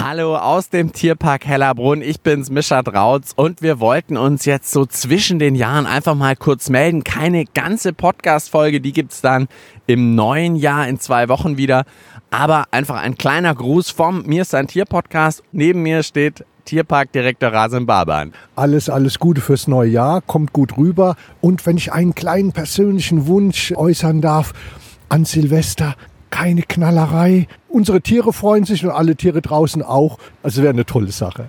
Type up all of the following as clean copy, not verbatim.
Hallo aus dem Tierpark Hellerbrunn, ich bin's, Mischa Drautz, und wir wollten uns jetzt so zwischen den Jahren einfach mal kurz melden. Keine ganze Podcast-Folge, die gibt's dann im neuen Jahr in 2 Wochen wieder, aber einfach ein kleiner Gruß vom Mir ist ein Tier-Podcast. Neben mir steht Tierparkdirektor Rasim Baban. Alles Gute fürs neue Jahr, kommt gut rüber. Und wenn ich einen kleinen persönlichen Wunsch äußern darf, an Silvester keine Knallerei. Unsere Tiere freuen sich und alle Tiere draußen auch. Also wäre eine tolle Sache.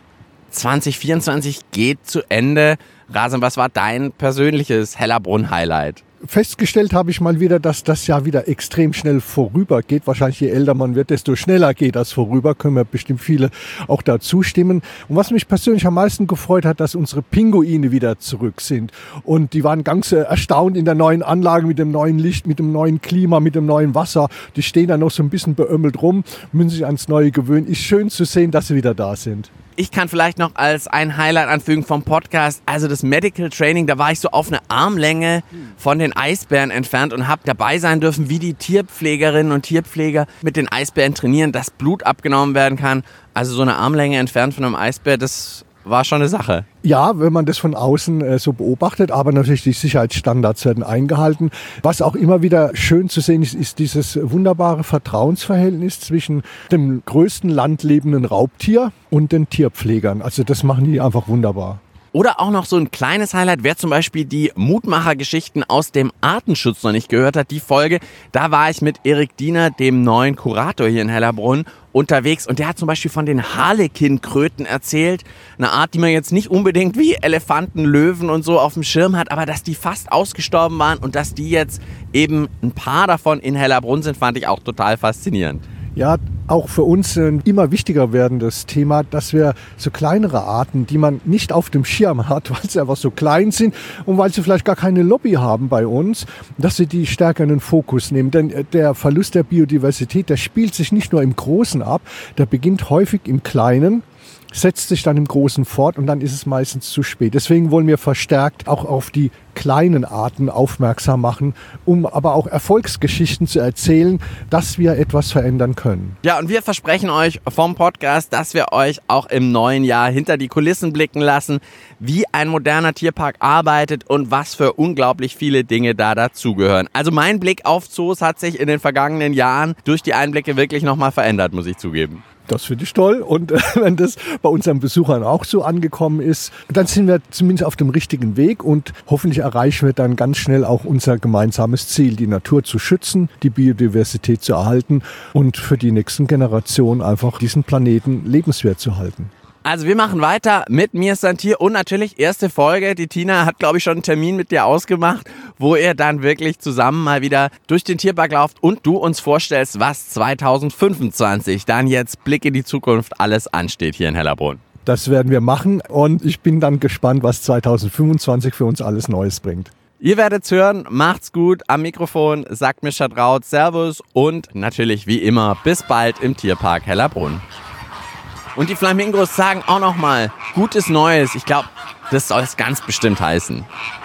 2024 geht zu Ende. Rasim, was war dein persönliches Hellerbrunn-Highlight? Festgestellt habe ich mal wieder, dass das Jahr wieder extrem schnell vorübergeht. Wahrscheinlich je älter man wird, desto schneller geht das vorüber. Können wir bestimmt viele auch dazu stimmen. Und was mich persönlich am meisten gefreut hat, dass unsere Pinguine wieder zurück sind. Und die waren ganz erstaunt in der neuen Anlage mit dem neuen Licht, mit dem neuen Klima, mit dem neuen Wasser. Die stehen da noch so ein bisschen beömmelt rum, müssen sich ans Neue gewöhnen. Ist schön zu sehen, dass sie wieder da sind. Ich kann vielleicht noch als ein Highlight anfügen vom Podcast, also das Medical Training, da war ich so auf eine Armlänge von den Eisbären entfernt und habe dabei sein dürfen, wie die Tierpflegerinnen und Tierpfleger mit den Eisbären trainieren, dass Blut abgenommen werden kann. Also so eine Armlänge entfernt von einem Eisbär, das war schon eine Sache. Ja, wenn man das von außen so beobachtet, aber natürlich die Sicherheitsstandards werden eingehalten. Was auch immer wieder schön zu sehen ist, ist dieses wunderbare Vertrauensverhältnis zwischen dem größten landlebenden Raubtier und den Tierpflegern. Also das machen die einfach wunderbar. Oder auch noch so ein kleines Highlight, wer zum Beispiel die Mutmacher-Geschichten aus dem Artenschutz noch nicht gehört hat, die Folge, da war ich mit Erik Diener, dem neuen Kurator hier in Hellerbrunn, unterwegs und der hat zum Beispiel von den Harlekin-Kröten erzählt, eine Art, die man jetzt nicht unbedingt wie Elefanten, Löwen und so auf dem Schirm hat, aber dass die fast ausgestorben waren und dass die jetzt eben ein paar davon in Hellerbrunn sind, fand ich auch total faszinierend. Ja, auch für uns ein immer wichtiger werdendes Thema, dass wir so kleinere Arten, die man nicht auf dem Schirm hat, weil sie einfach so klein sind und weil sie vielleicht gar keine Lobby haben bei uns, dass sie die stärker in den Fokus nehmen. Denn der Verlust der Biodiversität, der spielt sich nicht nur im Großen ab, der beginnt häufig im Kleinen, setzt sich dann im Großen fort und dann ist es meistens zu spät. Deswegen wollen wir verstärkt auch auf die kleinen Arten aufmerksam machen, um aber auch Erfolgsgeschichten zu erzählen, dass wir etwas verändern können. Ja, und wir versprechen euch vom Podcast, dass wir euch auch im neuen Jahr hinter die Kulissen blicken lassen, wie ein moderner Tierpark arbeitet und was für unglaublich viele Dinge da dazugehören. Also mein Blick auf Zoos hat sich in den vergangenen Jahren durch die Einblicke wirklich nochmal verändert, muss ich zugeben. Das finde ich toll und wenn das bei unseren Besuchern auch so angekommen ist, dann sind wir zumindest auf dem richtigen Weg und hoffentlich erreichen wir dann ganz schnell auch unser gemeinsames Ziel, die Natur zu schützen, die Biodiversität zu erhalten und für die nächsten Generationen einfach diesen Planeten lebenswert zu halten. Also wir machen weiter mit Mir ist ein Tier und natürlich erste Folge. Die Tina hat, glaube ich, schon einen Termin mit dir ausgemacht, wo ihr dann wirklich zusammen mal wieder durch den Tierpark lauft und du uns vorstellst, was 2025 dann jetzt Blick in die Zukunft alles ansteht hier in Hellerbrunn. Das werden wir machen und ich bin dann gespannt, was 2025 für uns alles Neues bringt. Ihr werdet's hören, macht's gut. Am Mikrofon sagt Mischa Drautz, Servus und natürlich wie immer bis bald im Tierpark Hellerbrunn. Und die Flamingos sagen auch nochmal Gutes Neues. Ich glaube, das soll es ganz bestimmt heißen.